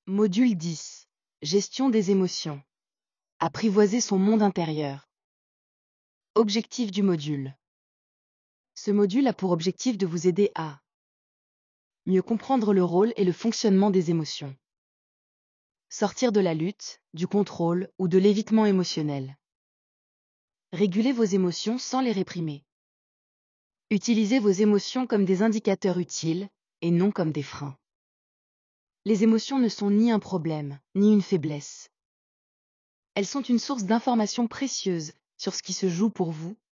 Module 10. Gestion des émotions. Apprivoiser son monde intérieur. Objectif du module. Ce module a pour objectif de vous aider à mieux comprendre le rôle et le fonctionnement des émotions. Sortir de la lutte, du contrôle ou de l'évitement émotionnel. Réguler vos émotions sans les réprimer. Utilisez vos émotions comme des indicateurs utiles et non comme des freins. Les émotions ne sont ni un problème, ni une faiblesse. Elles sont une source d'informations précieuses sur ce qui se joue pour vous